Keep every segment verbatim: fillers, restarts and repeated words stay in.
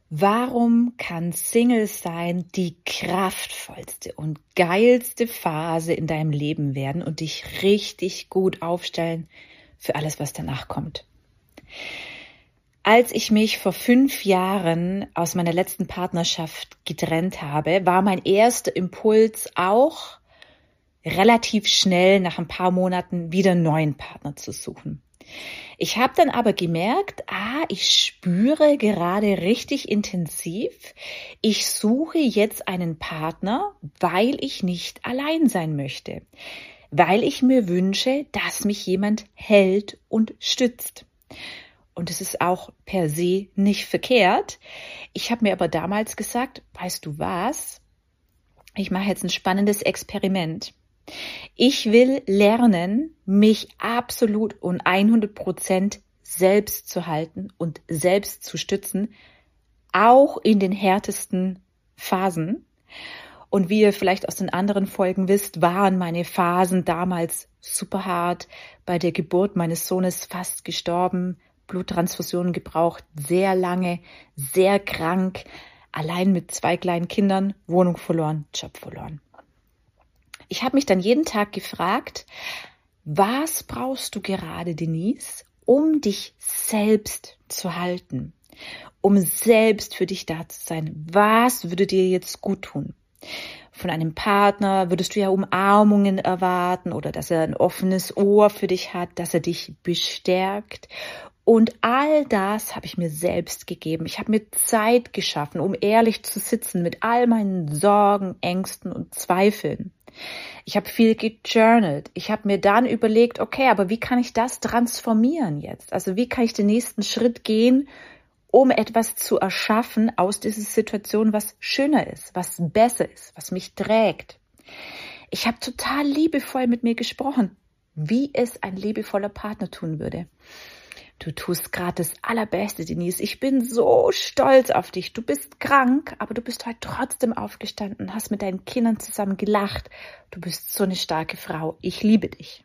Warum kann Single sein die kraftvollste und geilste Phase in deinem Leben werden und dich richtig gut aufstellen für alles, was danach kommt? Als ich mich vor fünf Jahren aus meiner letzten Partnerschaft getrennt habe, war mein erster Impuls auch, relativ schnell nach ein paar Monaten wieder einen neuen Partner zu suchen. Ich habe dann aber gemerkt, ah, ich spüre gerade richtig intensiv, ich suche jetzt einen Partner, weil ich nicht allein sein möchte, weil ich mir wünsche, dass mich jemand hält und stützt. Und es ist auch per se nicht verkehrt. Ich habe mir aber damals gesagt, weißt du was, ich mache jetzt ein spannendes Experiment. Ich will lernen, mich absolut und hundert Prozent selbst zu halten und selbst zu stützen, auch in den härtesten Phasen. Und wie ihr vielleicht aus den anderen Folgen wisst, waren meine Phasen damals super hart. Bei der Geburt meines Sohnes fast gestorben, Bluttransfusionen gebraucht, sehr lange, sehr krank, allein mit zwei kleinen Kindern, Wohnung verloren, Job verloren. Ich habe mich dann jeden Tag gefragt, was brauchst du gerade, Denise, um dich selbst zu halten, um selbst für dich da zu sein? Was würde dir jetzt gut tun? Von einem Partner würdest du ja Umarmungen erwarten oder dass er ein offenes Ohr für dich hat, dass er dich bestärkt. Und all das habe ich mir selbst gegeben. Ich habe mir Zeit geschaffen, um ehrlich zu sitzen mit all meinen Sorgen, Ängsten und Zweifeln. Ich habe viel gejournalt. Ich habe mir dann überlegt, okay, aber wie kann ich das transformieren jetzt? Also wie kann ich den nächsten Schritt gehen, um etwas zu erschaffen aus dieser Situation, was schöner ist, was besser ist, was mich trägt? Ich habe total liebevoll mit mir gesprochen, wie es ein liebevoller Partner tun würde. Du tust gerade das Allerbeste, Denise. Ich bin so stolz auf dich. Du bist krank, aber du bist heute trotzdem aufgestanden, hast mit deinen Kindern zusammen gelacht. Du bist so eine starke Frau. Ich liebe dich.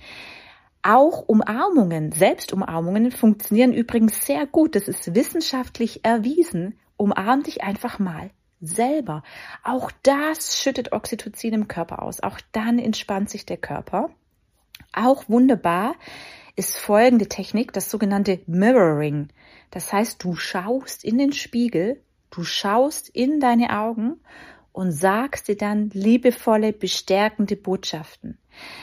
Auch Umarmungen, Selbstumarmungen funktionieren übrigens sehr gut. Das ist wissenschaftlich erwiesen. Umarm dich einfach mal selber. Auch das schüttet Oxytocin im Körper aus. Auch dann entspannt sich der Körper. Auch wunderbar ist folgende Technik, das sogenannte Mirroring. Das heißt, du schaust in den Spiegel, du schaust in deine Augen und sagst dir dann liebevolle, bestärkende Botschaften.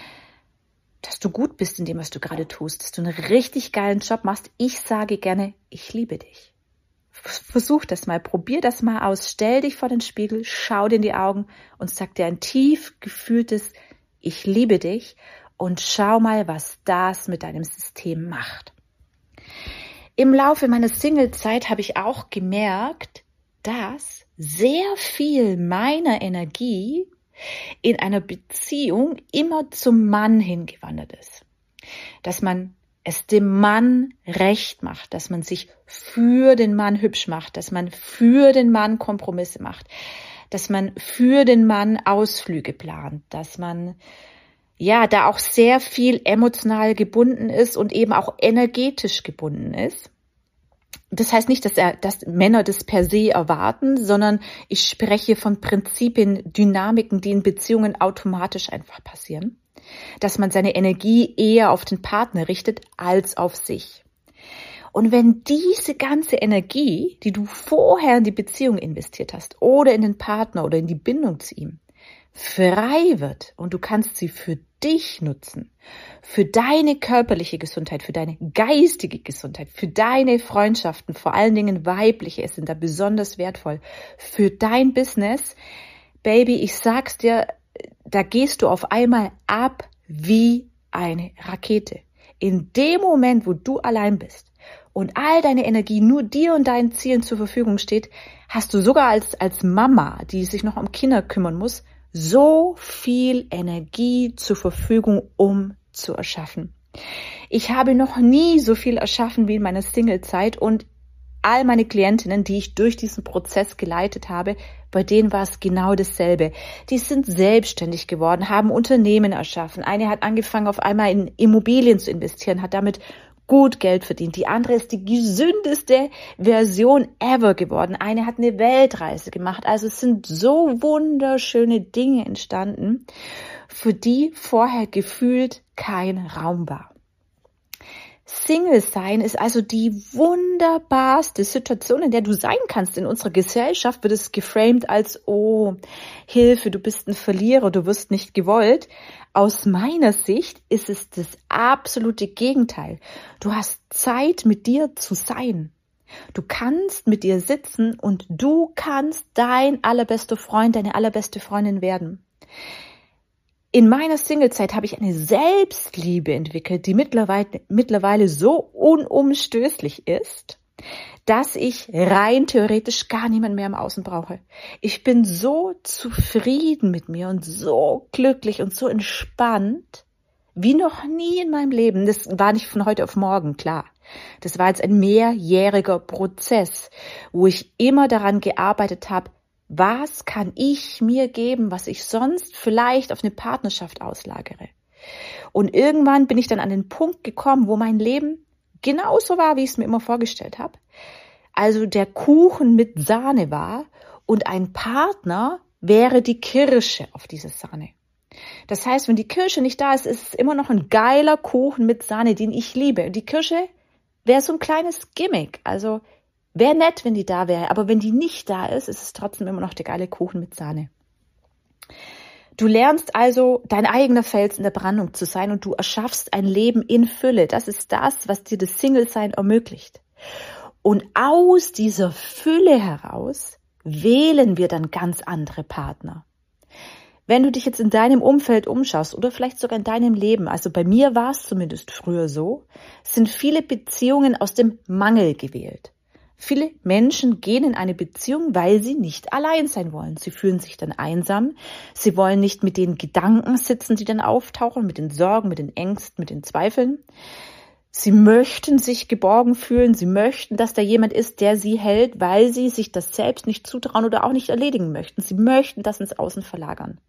Dass du gut bist in dem, was du gerade tust, dass du einen richtig geilen Job machst. Ich sage gerne, ich liebe dich. Versuch das mal, probier das mal aus, stell dich vor den Spiegel, schau dir in die Augen und sag dir ein tief gefühltes, ich liebe dich. Und schau mal, was das mit deinem System macht. Im Laufe meiner Single-Zeit habe ich auch gemerkt, dass sehr viel meiner Energie in einer Beziehung immer zum Mann hingewandert ist. Dass man es dem Mann recht macht, dass man sich für den Mann hübsch macht, dass man für den Mann Kompromisse macht, dass man für den Mann Ausflüge plant, dass man ja, da auch sehr viel emotional gebunden ist und eben auch energetisch gebunden ist. Das heißt nicht, dass, er, dass Männer das per se erwarten, sondern ich spreche von Prinzipien, Dynamiken, die in Beziehungen automatisch einfach passieren. Dass man seine Energie eher auf den Partner richtet als auf sich. Und wenn diese ganze Energie, die du vorher in die Beziehung investiert hast oder in den Partner oder in die Bindung zu ihm, frei wird und du kannst sie für dich nutzen, für deine körperliche Gesundheit, für deine geistige Gesundheit, für deine Freundschaften, vor allen Dingen weibliche, es sind da besonders wertvoll, für dein Business, Baby, ich sag's dir, da gehst du auf einmal ab wie eine Rakete. In dem Moment, wo du allein bist und all deine Energie nur dir und deinen Zielen zur Verfügung steht, hast du sogar als, als Mama, die sich noch um Kinder kümmern muss, so viel Energie zur Verfügung, um zu erschaffen. Ich habe noch nie so viel erschaffen wie in meiner Single-Zeit und all meine Klientinnen, die ich durch diesen Prozess geleitet habe, bei denen war es genau dasselbe. Die sind selbstständig geworden, haben Unternehmen erschaffen. Eine hat angefangen, auf einmal in Immobilien zu investieren, hat damit gut Geld verdient. Die andere ist die gesündeste Version ever geworden. Eine hat eine Weltreise gemacht. Also es sind so wunderschöne Dinge entstanden, für die vorher gefühlt kein Raum war. Single sein ist also die wunderbarste Situation, in der du sein kannst. In unserer Gesellschaft wird es geframed als, oh, Hilfe, du bist ein Verlierer, du wirst nicht gewollt. Aus meiner Sicht ist es das absolute Gegenteil. Du hast Zeit, mit dir zu sein. Du kannst mit dir sitzen und du kannst dein allerbester Freund, deine allerbeste Freundin werden. In meiner Singlezeit habe ich eine Selbstliebe entwickelt, die mittlerweile, mittlerweile so unumstößlich ist, dass ich rein theoretisch gar niemanden mehr im Außen brauche. Ich bin so zufrieden mit mir und so glücklich und so entspannt wie noch nie in meinem Leben. Das war nicht von heute auf morgen, klar. Das war jetzt ein mehrjähriger Prozess, wo ich immer daran gearbeitet habe, was kann ich mir geben, was ich sonst vielleicht auf eine Partnerschaft auslagere? Und irgendwann bin ich dann an den Punkt gekommen, wo mein Leben genauso war, wie ich es mir immer vorgestellt habe. Also der Kuchen mit Sahne war und ein Partner wäre die Kirsche auf dieser Sahne. Das heißt, wenn die Kirsche nicht da ist, ist es immer noch ein geiler Kuchen mit Sahne, den ich liebe. Und die Kirsche wäre so ein kleines Gimmick, also wäre nett, wenn die da wäre, aber wenn die nicht da ist, ist es trotzdem immer noch der geile Kuchen mit Sahne. Du lernst also, dein eigener Fels in der Brandung zu sein und du erschaffst ein Leben in Fülle. Das ist das, was dir das Single-Sein ermöglicht. Und aus dieser Fülle heraus wählen wir dann ganz andere Partner. Wenn du dich jetzt in deinem Umfeld umschaust oder vielleicht sogar in deinem Leben, also bei mir war es zumindest früher so, sind viele Beziehungen aus dem Mangel gewählt. Viele Menschen gehen in eine Beziehung, weil sie nicht allein sein wollen. Sie fühlen sich dann einsam. Sie wollen nicht mit den Gedanken sitzen, die dann auftauchen, mit den Sorgen, mit den Ängsten, mit den Zweifeln. Sie möchten sich geborgen fühlen. Sie möchten, dass da jemand ist, der sie hält, weil sie sich das selbst nicht zutrauen oder auch nicht erledigen möchten. Sie möchten das ins Außen verlagern.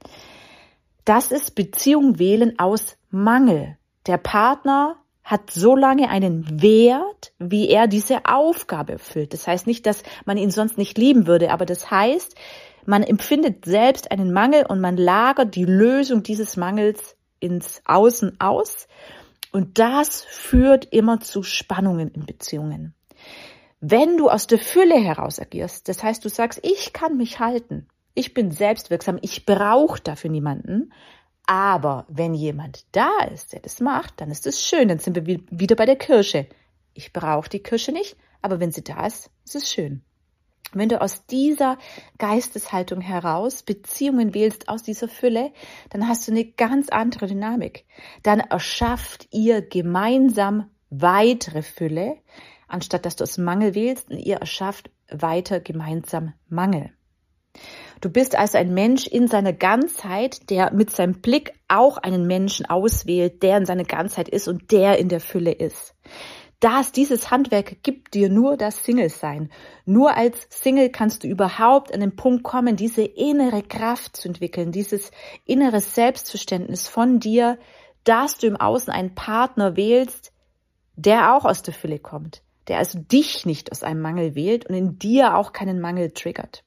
Das ist Beziehung wählen aus Mangel. Der Partner hat so lange einen Wert, wie er diese Aufgabe erfüllt. Das heißt nicht, dass man ihn sonst nicht lieben würde, aber das heißt, man empfindet selbst einen Mangel und man lagert die Lösung dieses Mangels ins Außen aus. Und das führt immer zu Spannungen in Beziehungen. Wenn du aus der Fülle heraus agierst, das heißt, du sagst, ich kann mich halten, ich bin selbstwirksam, ich brauche dafür niemanden, aber wenn jemand da ist, der das macht, dann ist es schön, dann sind wir wieder bei der Kirsche. Ich brauche die Kirsche nicht, aber wenn sie da ist, ist es schön. Wenn du aus dieser Geisteshaltung heraus Beziehungen wählst, aus dieser Fülle, dann hast du eine ganz andere Dynamik. Dann erschafft ihr gemeinsam weitere Fülle, anstatt dass du aus Mangel wählst und ihr erschafft weiter gemeinsam Mangel. Du bist also ein Mensch in seiner Ganzheit, der mit seinem Blick auch einen Menschen auswählt, der in seiner Ganzheit ist und der in der Fülle ist. Das, dieses Handwerk gibt dir nur das Single-Sein. Nur als Single kannst du überhaupt an den Punkt kommen, diese innere Kraft zu entwickeln, dieses innere Selbstverständnis von dir, dass du im Außen einen Partner wählst, der auch aus der Fülle kommt, der also dich nicht aus einem Mangel wählt und in dir auch keinen Mangel triggert.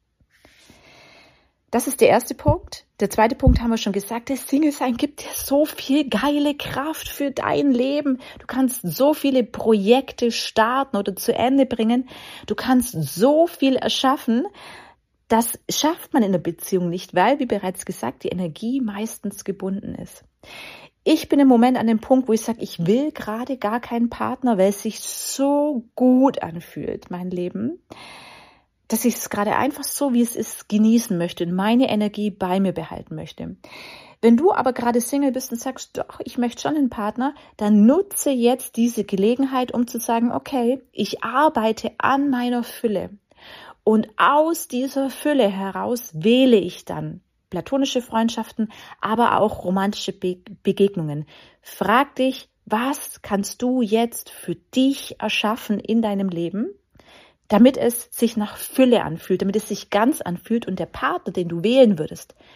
Das ist der erste Punkt. Der zweite Punkt haben wir schon gesagt, das Single-Sein gibt dir so viel geile Kraft für dein Leben. Du kannst so viele Projekte starten oder zu Ende bringen. Du kannst so viel erschaffen. Das schafft man in der Beziehung nicht, weil, wie bereits gesagt, die Energie meistens gebunden ist. Ich bin im Moment an dem Punkt, wo ich sage, ich will gerade gar keinen Partner, weil es sich so gut anfühlt, mein Leben, dass ich es gerade einfach so, wie es ist, genießen möchte und meine Energie bei mir behalten möchte. Wenn du aber gerade Single bist und sagst, doch, ich möchte schon einen Partner, dann nutze jetzt diese Gelegenheit, um zu sagen, okay, ich arbeite an meiner Fülle. Und aus dieser Fülle heraus wähle ich dann platonische Freundschaften, aber auch romantische Be- Begegnungen. Frag dich, was kannst du jetzt für dich erschaffen in deinem Leben, damit es sich nach Fülle anfühlt, damit es sich ganz anfühlt und der Partner, den du wählen würdest,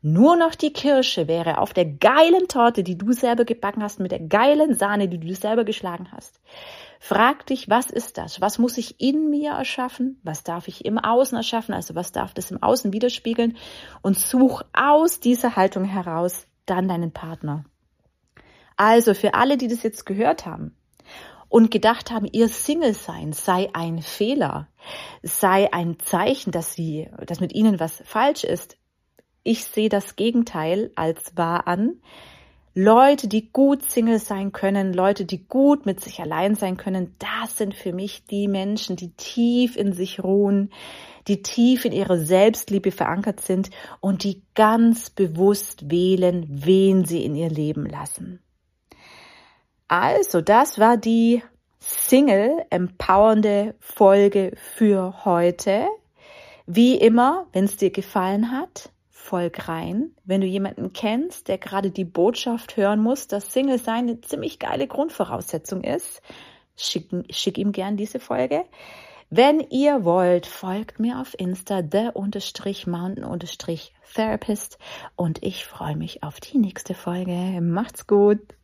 Nur noch die Kirsche wäre auf der geilen Torte, die du selber gebacken hast, mit der geilen Sahne, die du selber geschlagen hast. Frag dich, was ist das? Was muss ich in mir erschaffen? Was darf ich im Außen erschaffen? Also was darf das im Außen widerspiegeln? Und such aus dieser Haltung heraus dann deinen Partner. Also für alle, die das jetzt gehört haben und gedacht haben, ihr Single-Sein sei ein Fehler, sei ein Zeichen, dass sie, dass mit ihnen was falsch ist. Ich sehe das Gegenteil als wahr an. Leute, die gut Single sein können, Leute, die gut mit sich allein sein können, das sind für mich die Menschen, die tief in sich ruhen, die tief in ihrer Selbstliebe verankert sind und die ganz bewusst wählen, wen sie in ihr Leben lassen. Also, das war die Single-empowernde Folge für heute. Wie immer, wenn es dir gefallen hat, folg rein. Wenn du jemanden kennst, der gerade die Botschaft hören muss, dass Single-Sein eine ziemlich geile Grundvoraussetzung ist, schick, schick ihm gern diese Folge. Wenn ihr wollt, folgt mir auf Insta, the-mountain-therapist und ich freue mich auf die nächste Folge. Macht's gut!